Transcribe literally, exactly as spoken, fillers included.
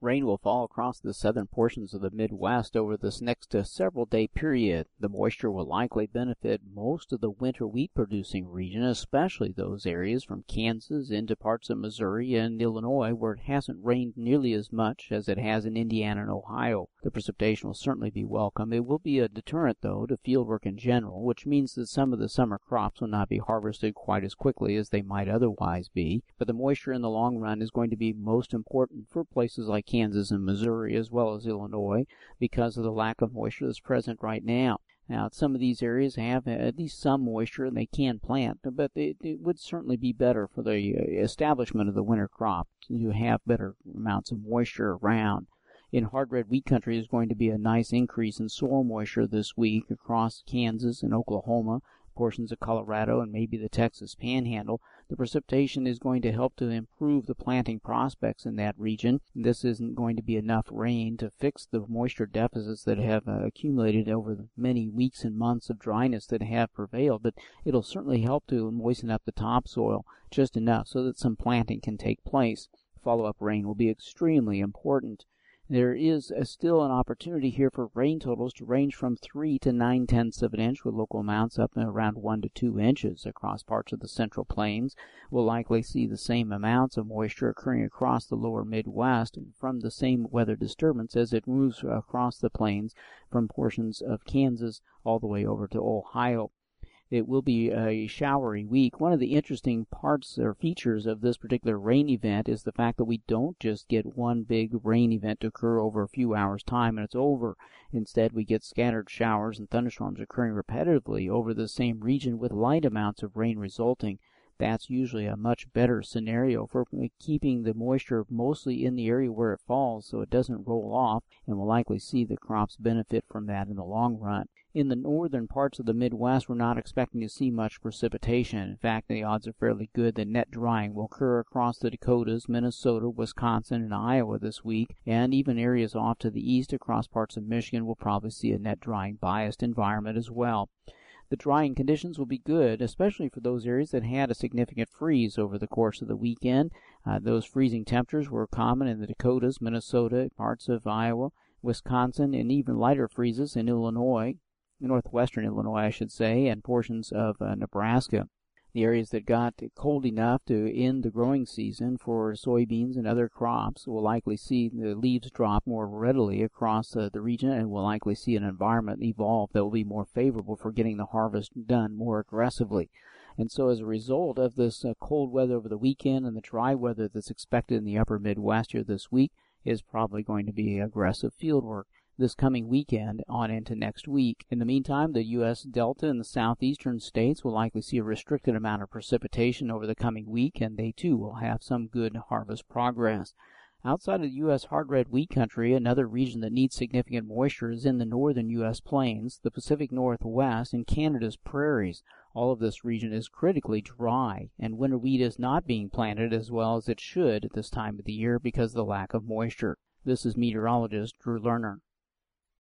Rain will fall across the southern portions of the Midwest over this next uh, several-day period. The moisture will likely benefit most of the winter wheat-producing region, especially those areas from Kansas into parts of Missouri and Illinois, where it hasn't rained nearly as much as it has in Indiana and Ohio. The precipitation will certainly be welcome. It will be a deterrent, though, to fieldwork in general, which means that some of the summer crops will not be harvested quite as quickly as they might otherwise be. But the moisture in the long run is going to be most important for places like Kansas and Missouri, as well as Illinois, because of the lack of moisture that's present right now. Now, some of these areas have at least some moisture and they can plant, but it, it would certainly be better for the establishment of the winter crop to have better amounts of moisture around. In hard red wheat country, there's going to be a nice increase in soil moisture this week across Kansas and Oklahoma, portions of Colorado, and maybe the Texas Panhandle. The precipitation is going to help to improve the planting prospects in that region. This isn't going to be enough rain to fix the moisture deficits that have uh, accumulated over the many weeks and months of dryness that have prevailed, but it'll certainly help to moisten up the topsoil just enough so that some planting can take place. Follow-up rain will be extremely important. There is uh, still an opportunity here for rain totals to range from three to nine tenths of an inch, with local amounts up around one to two inches across parts of the Central Plains. We'll likely see the same amounts of moisture occurring across the lower Midwest from the same weather disturbance as it moves across the plains from portions of Kansas all the way over to Ohio. It will be a showery week. One of the interesting parts or features of this particular rain event is the fact that we don't just get one big rain event to occur over a few hours' time and it's over. Instead, we get scattered showers and thunderstorms occurring repetitively over the same region with light amounts of rain resulting. That's usually a much better scenario for keeping the moisture mostly in the area where it falls so it doesn't roll off, and we'll likely see the crops benefit from that in the long run. In the northern parts of the Midwest, we're not expecting to see much precipitation. In fact, the odds are fairly good that net drying will occur across the Dakotas, Minnesota, Wisconsin, and Iowa this week, and even areas off to the east across parts of Michigan will probably see a net drying biased environment as well. The drying conditions will be good, especially for those areas that had a significant freeze over the course of the weekend. Uh, those freezing temperatures were common in the Dakotas, Minnesota, parts of Iowa, Wisconsin, and even lighter freezes in Illinois, northwestern Illinois, I should say, and portions of uh, Nebraska. The areas that got cold enough to end the growing season for soybeans and other crops will likely see the leaves drop more readily across uh, the region, and will likely see an environment evolve that will be more favorable for getting the harvest done more aggressively. And so as a result of this uh, cold weather over the weekend and the dry weather that's expected in the upper Midwest here this week is probably going to be aggressive field work this coming weekend on into next week. In the meantime, the U S Delta and the southeastern states will likely see a restricted amount of precipitation over the coming week, and they too will have some good harvest progress. Outside of the U S hard red wheat country, another region that needs significant moisture is in the northern U S plains, the Pacific Northwest, and Canada's prairies. All of this region is critically dry, and winter wheat is not being planted as well as it should at this time of the year because of the lack of moisture. This is meteorologist Drew Lerner.